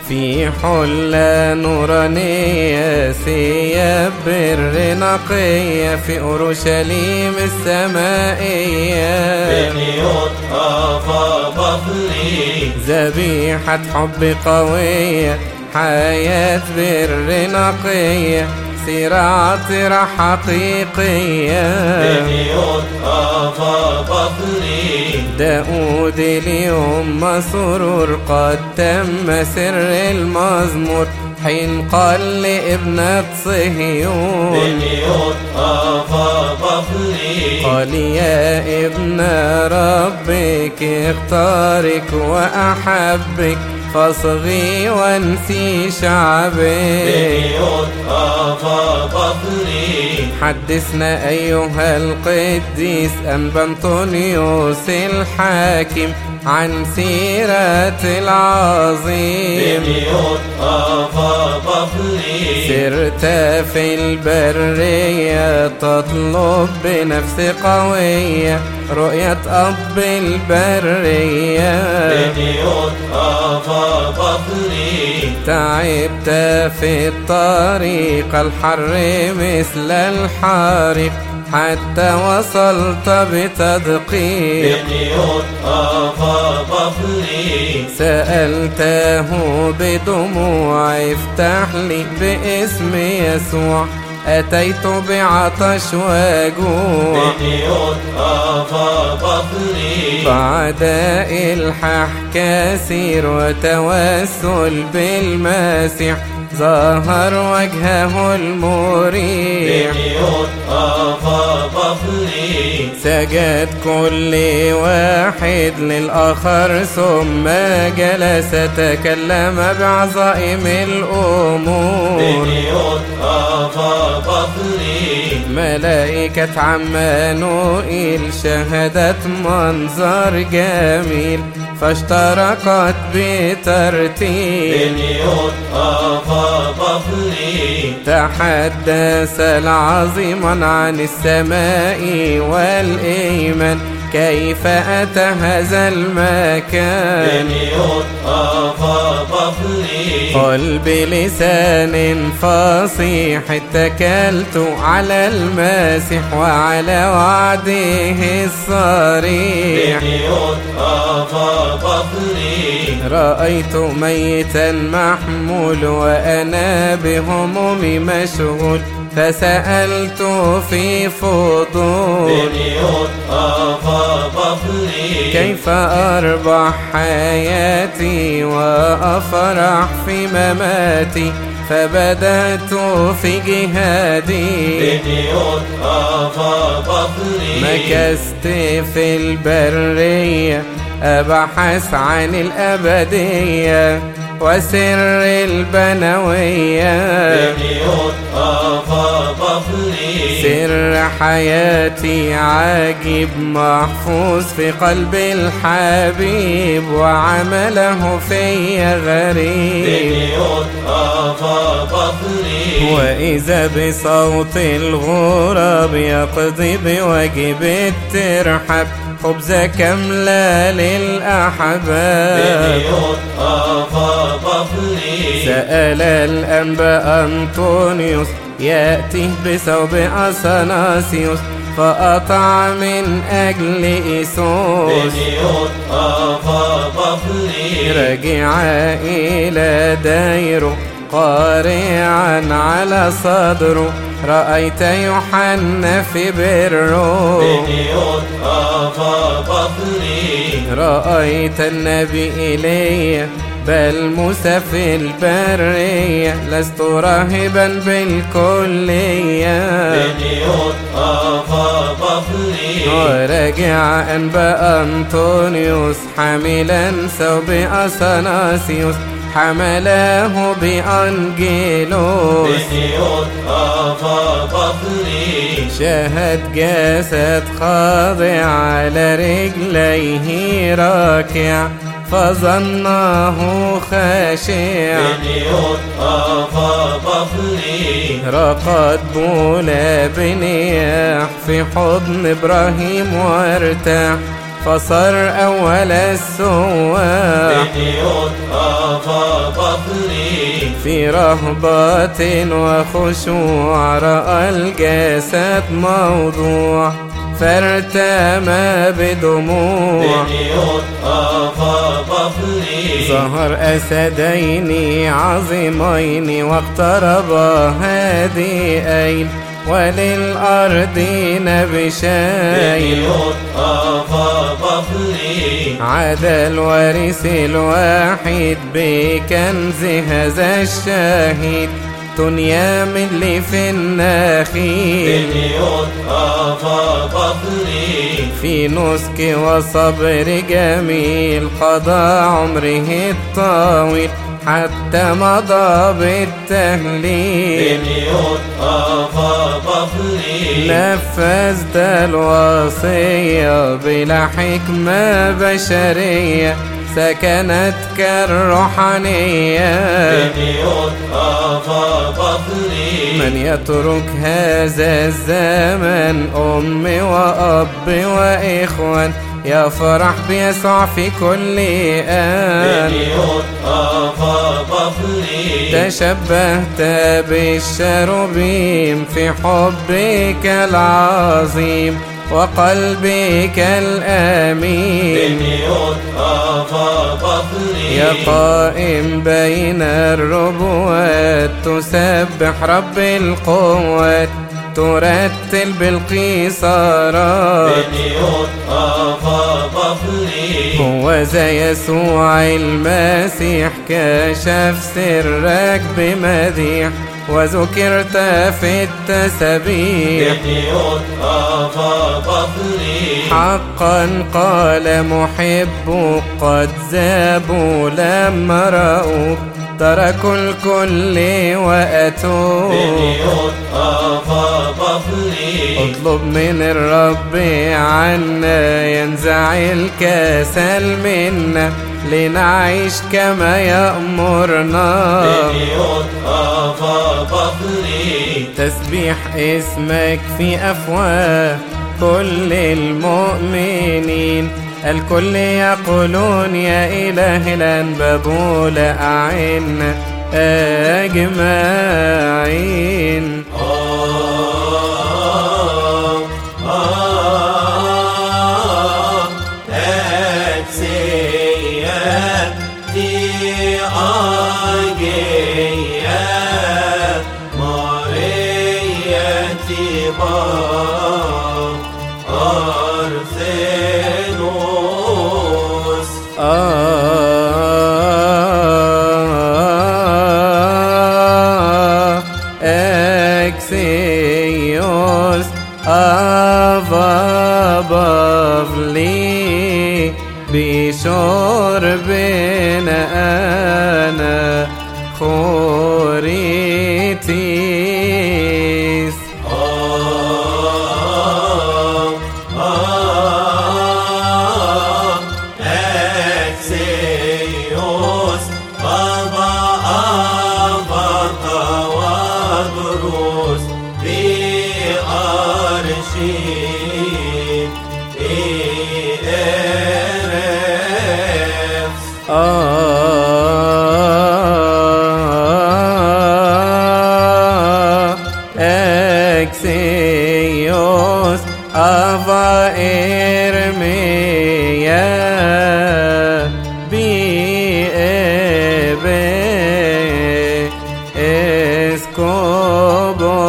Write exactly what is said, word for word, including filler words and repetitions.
في حلة نورانية ثياب بر نقية في أورشليم السمائية بنيوت آفا بفلي ذبيحة حب قوية حياة بر نقية سيرة عطرة حقيقية بنيوت آفا بفلي داود اليوم مسرور قد تم سر المزمور حين قال لابنة صهيون بنيوت آفا بفلي قال يا ابن ربك اختارك وأحبك فاصغي وانسي شعبك بنيوت آفا بفلي حدثنا أيها القديس أنبا أنطونيوس الحاكم عن سيرة العظيم بنيوت آفا بفلي سرت في البرية تطلب بنفس قوية رؤية أب البرية بنيوت آفا بفلي تعبت في الطريق الحر مثل الحارق حتى وصلت بتدقيق بنيوت آفا بفلي سألته بدموع افتح لي باسم يسوع أتيت بعطش وجوع بنيوت آفا بفلي بعد إلحاح كثير وتوسل بالمسيح ظهر وجهه المريح بنيوت آفا بفلي سجد كل واحد للآخر ثم جلس تكلم بعظائم الأمور بنيوت آفا بفلي ملائكة عمانوئيل شهدت منظر جميل فاشتركت بترتيب بنيوت آفا بفلي تحدث العظيما عن السماء والإيمان كيف أتى هذا المكان بنيوت آفا بفلي قل بلسان فصيح اتكلت على المسيح وعلى وعده الصريح بنيوت آفا بفلي رأيت ميتا محمول وأنا بهمومي مشغول فسألت في فضول بنيوت آفا بفلي كيف أربح حياتي وأفرح في مماتي فبدأت في جهادي بنيوت آفا بفلي مكثت في البرية أبحث عن الأبدية وسر البنوية بنيوت آفا بفلي سر حياتي عاجب محفوظ في قلب الحبيب وعمله في غريب بنيوت آفا بفلي وإذا بصوت الغراب يقضي بواجب الترحاب خبز كاملة للأحباب بنيوت آفا بفلي سأل الأنبا أنطونيوس يأتي بثوب أثناسيوس فقطع من أجل إيسوس بنيوت آفا بفلي رجع إلى دايره قارعا على صدره رأيت يوحنا في بره بنيوت آفا بفلي رأيت النبي إيليا بل موسى في البرية لست راهبا بالكلية بنيوت آفا بفلي ورجع أنبا أنطونيوس حاملا ثوب أثناسيوس حمله بأنجيلوس بنيوت آفا بفلي شاهد جسد خاضع على رجليه راكع فظنه خاشع بنيوت آفا بفلي رقد بولا بنياح في حضن إبراهيم وارتاح فصار أول السواح في رهبة وخشوع رأى الجسد موضوع فارتمى بدموع ظهر أسدين عظيمين واقتربا هادئين وللأرضين بشاي عاد الوارث الواحد بكنز هذا الشهيد دنيا من اللي في النخيل في نسك وصبر جميل قضى عمره الطويل حتى مضى بالتهليل نفذ ده الوصية بلا حكمة بشرية سكنت كالروحانية من يترك هذا الزمن أم وأب وإخوان يفرح بيسوع في كل آن تشبهت بالشروبيم في حبك العظيم وقلبك الأمين يا قائم بين الربوات تسبح رب القوات ترتل بالقيصارات هو ذا يسوع المسيح كشف سرك بمديح وذكرت في التسبيح حقا قال محبك قد ذابوا لما رأوك تركوا الكل وأتوك اطلب من الرب عنا ينزع الكسل منا لنعيش كما يأمرنا تسبيح اسمك في أفواه كل المؤمنين الكل يقولون يا إله الأنباب أعنا أجمعين Exeus above bavli bishor ben ana khoritis Exeus Baba Avata Wadrus Bi Arshi Bi Erefs Exeus Ava Ermeia Bi Ebe Escobo